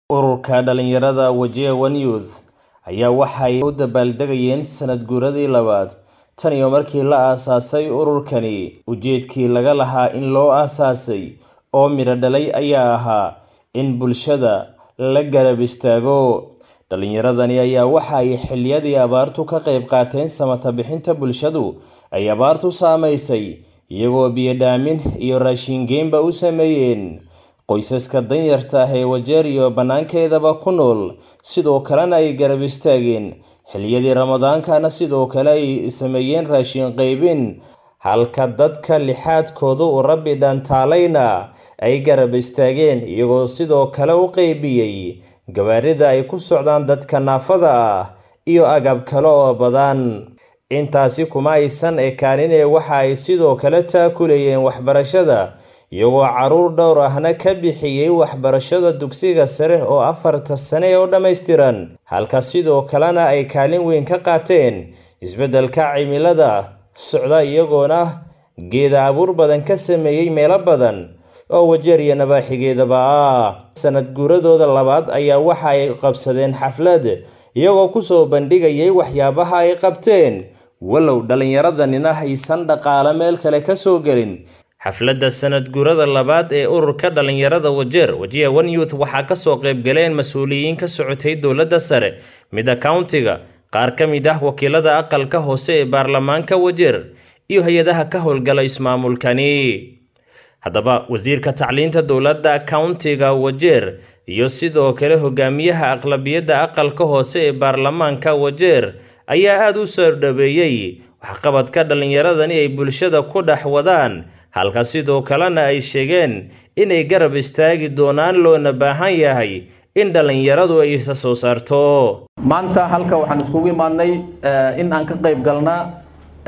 ururka dhalinyarada Wajir One Youth ayaa waxay u dabaaldegayeen sanad guuradii labaad tan iyo markii la aasaasay ururkani. Ujeedkii laga lahaa in loo aasaasay oo miro dhalay ayaa ahaa in bulshada la garab istaago. dhalinyaradani ayaa waxa ay xilliyadii abaartu ka qayb qaateen samata bixinta bulshadu ay abaartu saameysay, iyagoo biyo dhaamin iyo raashin geynba u sameeyeen qoysaska danyarta ah ee Wajir iyo banaankeedaba ku nool. sidoo kalena ay garab istaageen xilliyadii Ramadaankana sidoo kale ay sameeyeen raashin qaybin, halka dadka lixaadkoodu u Rabbi dhantaalayna ay garab istaageen iyagoo sidoo kale u qaybiyay gawaarida ay ku socdaan dadka naafada ah iyo agab kale oo badan. intaasi kuma aysan ekaanin waxa ay sidoo kale taakulayeen waxbarashada, iyagoo caruur dhowr ahna ka bixiyay waxbarashada dugsiga sare oo 4 sano oo dhameystiran, halka sidoo kalena ay kaalin weyn ka qaateen isbedelka cimilada socda, iyagoona geeda abuur badan ka sameeyay meelo badan oo Wajir iyo nabaaxigeedaba ah. sanad guuradooda labaad ayaa waxa ay qabsadeen xaflad iyagoo ku soo bandhigayay waxyaabaha ay qabteen, walow dhalinyaradana haysan dhaqaale meel kale ka soo galin. xafladda sanad guurada labaad ee ururka dhalinyarada Wajir One Youth waxaa ka soo qayb galeen mas'uuliyiin ka socotay dowladda sare, midda countiga, qaar ka mid ah wakiilada aqalka hoose ee baarlamaanka Wajir iyo hay'adaha ka howlgala ismaamulkani. haddaba wasiirka tacliinta dowladda countiga Wajir iyo sidoo kale hogaamiyaha aqlabiyadda aqalka hoose ee baarlamaanka Wajir ayaa aad u soo dhaweeyay waxqabadka dhalinyaradani ay bulshada ku dhex wadaan, halka sidoo kalena ay sheegeen inay garab istaagi doonaan loona baahan yahay in dhalinyaradu ay isa soo saarto. maanta halka waxaan iskugu imaadnay in aan ka qayb galnaa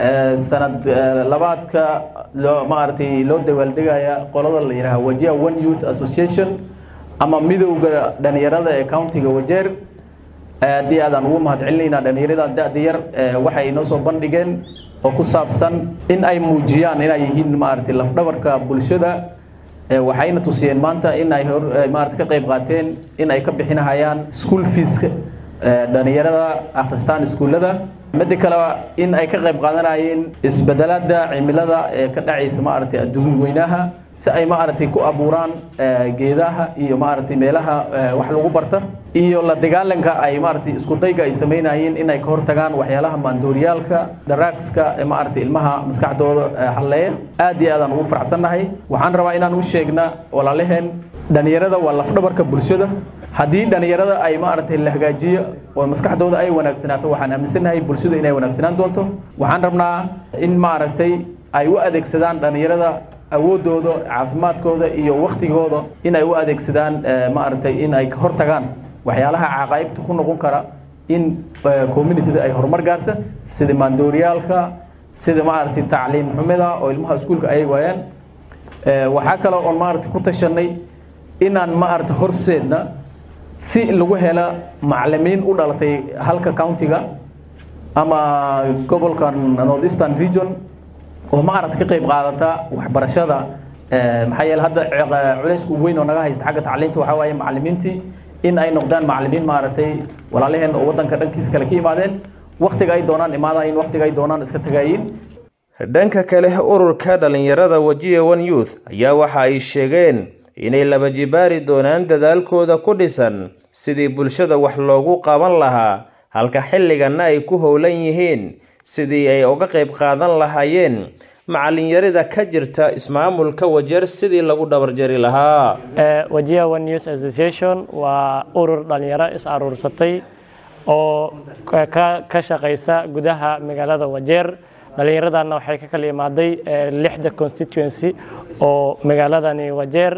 sanad labaadka loo dabaaldegaya qolada la yiraahdo Wajir One Youth Association ama midowga dhalinyarada ee countiga Wajir. aad aan ugu mahadcelinaynaa dhalinyarada da'da yar waxay inoo soo bandhigeen oo ku saabsan in ay muujiyaan inay yihiin laf dhabarka bulshada. waxayna tusiyeen maanta in ay ka qayb qaateen in ay ka bixinayaan school fees dhalinyarada akhristaan iskuulada, mid kale in ay ka qayb qaadanayeen isbedelada cimilada ee ka dhacaysa adduun weynaha, si ay ku abuuraan geedaha iyo meelaha wax lagu barta, iyo la dagaalanka ay isku dayga ay sameynayeen in ay ka hortagaan waxyaalaha maandooriyaalka drugs-ka ilmaha maskaxdooda halleeya. aad iyo aad aan ugu faraxsanahay. waxaan rabaa inaan u sheegna walaalaheen dhalinyarada waa laf dhabarka bulshada. haddii dhalinyarada ay la hagaajiyo oo maskaxdooda ay wanaagsanaato, waxaan aaminsanahay bulshada inay wanaagsanaan doonto. waxaan rabnaa in ay u adeegsadaan dhalinyarada awoodooda, caafimaadkooda iyo waqtigooda in ay u adeegsadaan in ay ka hortagaan waxyaalaha caqaybta ku noqon kara in community-da ay horumar gaarto, sida maandooriyaalka, sida tacliin xumida oo ilmaha iskuulka ay waayaan. waxaa kale oo ku tashanay inaan horseedna si lagu helo macallimiin u dhalatay halka countiga ama gobolka North Eastern Region oo ka qayb qaadata waxbarashada. maxaa yeelay hadda culays weyn oo naga haysta xagga tacliinta waxa waaye macallimiintii in ay noqdaan macallimiin walaalaheen oo wadanka dhankiisa kale ka yimaadeen, waqtiga ay doonaan imaadaan, waqtiga ay doonaan iska tagayeen. dhanka kale ururka dhalinyarada Wajir One Youth ayaa waxa ay sheegeen inay laba jibaari doonaan dadaalkooda ku dhisan sidii bulshada wax loogu qaban lahaa, halka xilligana ay ku howlan yihiin sidii ay uga qayb qaadan lahaayeen macallinyarada ka jirta ismaamulka Wajir sidii lagu dhabar jari lahaa. Wajir One Youth Association waa urur dhalinyaro is aruursatay oo ka shaqeysa gudaha magaalada Wajir. dhalinyaradana waxay ka kala imaaday 6 constituency oo magaaladani Wajir.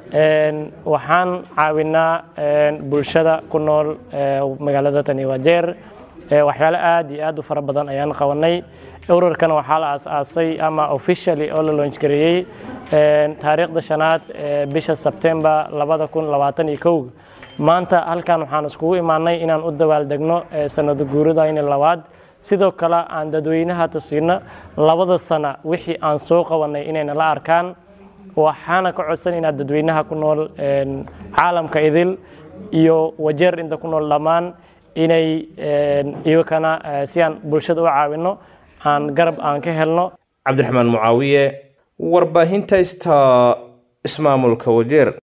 waxaan caawinaa bulshada ku nool magaalada tani Wajir. waxyaalo aad iyo aad u fara badan ayaan qabanay. ururkan waxaa la aasaasay ama officially oo la launch gareeyay taariikhda 5 bisha September 2021. maanta halkan waxaan iskugu imaanay inaan u dabaaldegno sanad guurada labaad, sidoo kale aan dadweynaha tusino 2 sano wixii aan soo qabanay inayna la arkaan. waxaana ka codsan inaad dadweynaha ku nool caalamka idil iyo Wajeer inta ku nool dhamaan inay iyagana si aan bulshada u caawino aan garab aan ka helno. Cabdiraxmaan Mucaawiye, warbaahinta ismaamulka Wajeer.